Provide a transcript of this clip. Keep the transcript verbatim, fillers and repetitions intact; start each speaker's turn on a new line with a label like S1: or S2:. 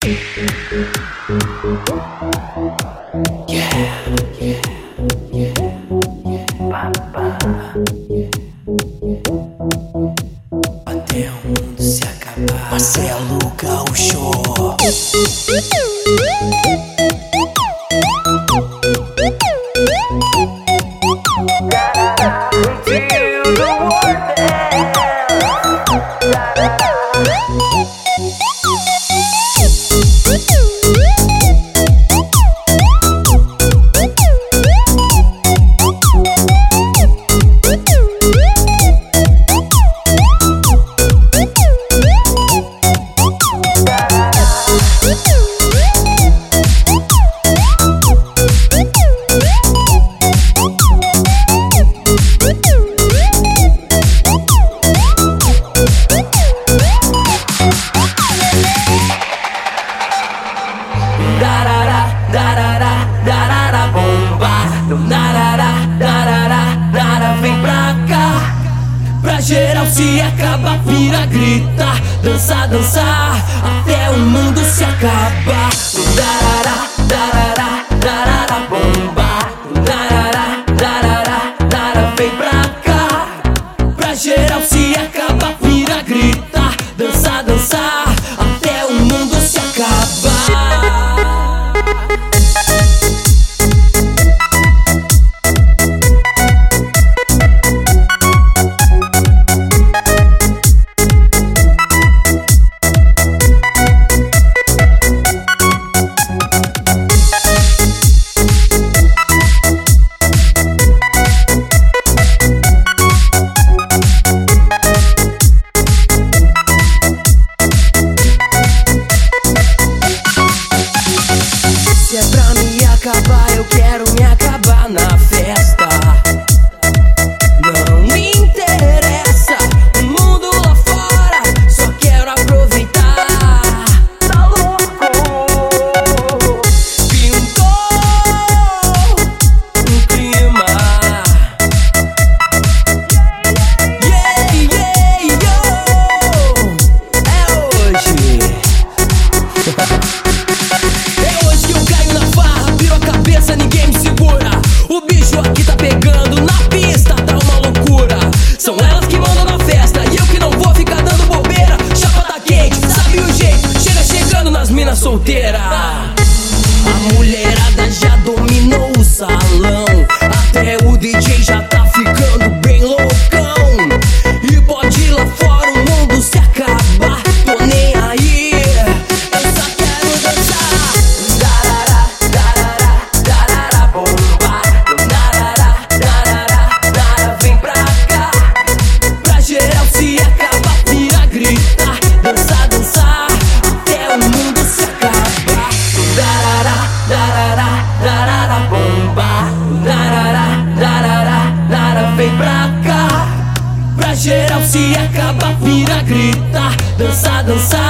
S1: Até o mundo se acabar. Marcelo Gaúcho. Darará, darará, darará, bomba. Darará, darará, darará, vem pra cá. Pra geral se acaba, vira, grita. Dança, dançar, até o mundo se acaba. Darará, darará, darará, bomba. Darará, darará, darará, vem pra cá. Pra geral se acaba, vira, grita. Dança, dançar, até o mundo se acaba. Se é pra me acabar, eu quero me acabar na festa. Não me interessa o mundo lá fora, só quero aproveitar. Tá louco? Pintou um clima. Yeah, yeah, yo. É hoje. É hoje que eu caio na farra, viro a cabeça, ninguém me segura. O bicho aqui tá pegando, na pista tá uma loucura. São elas que mandam na festa e eu que não vou ficar dando bobeira. Chapa tá quente, sabe o jeito, chega chegando nas minas solteiras. A mulherada já dominou o salão, até o D J já tá ficando bem loucão. E pode ir lá fora, o mundo se acabar, tô nem aí. Vem pra cá, pra geral se acaba, vira, grita, dança, dança.